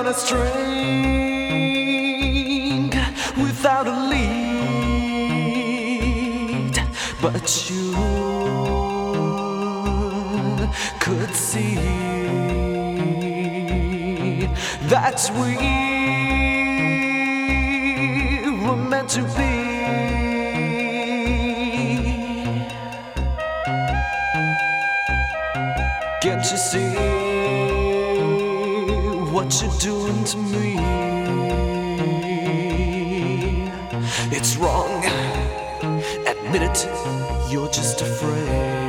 a string without a lead, but you could see that we were meant to be. Can't you see what you're doing to me? It's wrong, admit it, you're just afraid.